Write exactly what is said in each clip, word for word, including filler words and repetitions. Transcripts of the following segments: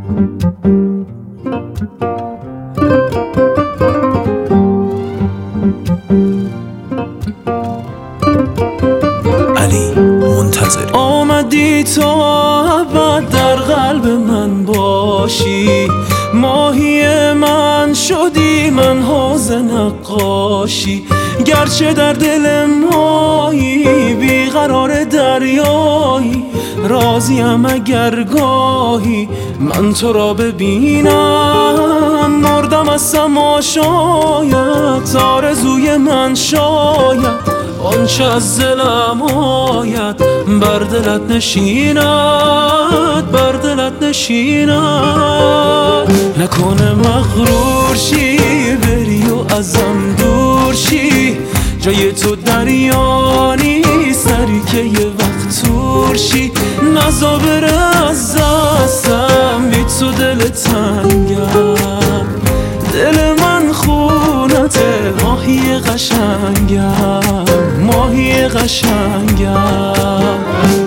علی منتظری. آمدی تو ابد در قلب من باشی، ماهی من شدی من حوض نقاشی. گرچه در دل مایی بیقرار دریایی، راضیم اگر گاهی من تو را ببینم. مردم از تماشایت، آرزوی من شاید آنچه از دلم آید بر دلت نشیند، بر دلت نشیند. نکنه مغرور شی بری و ازم دور شی، جای تو دریا نیست سری که یه وقت تور شی. نزا بره از دستم بی تو دل تنگم، دل من خونته ماهی قشنگم، ماهی قشنگم.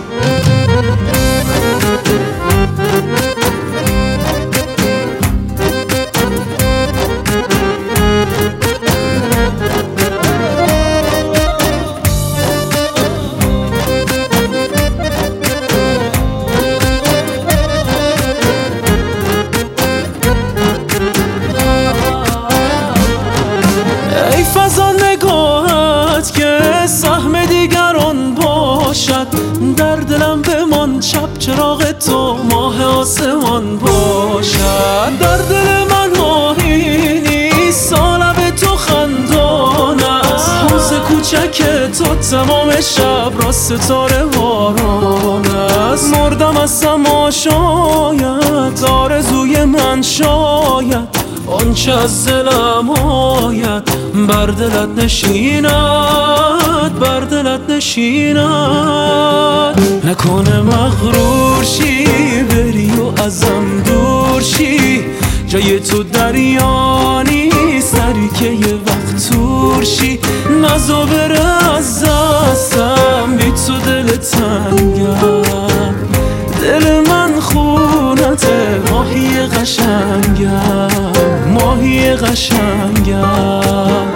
ای فضا نگاهت که سهم دیگران باشد، در دلم بمان چپ چراغ تو ماه آسمان باشد. در دل من ماهی نیست سالب تو خندان است، حوض کوچک تو تمام شب را ستاره باران است. مردم از تماشایت، آرزوی من شاید آنچه از دلم آید بر دلت نشیند، بر دلت نشیند. نکنه مغرور شی بری و ازم دور شی، جای تو دریا نیست سری که یه وقت تور شی. نزا بره از دستم بی تو دل تنگم، دل من خونته ماهی قشنگم، ماهی قشنگم.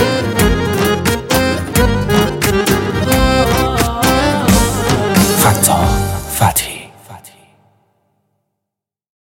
فتاح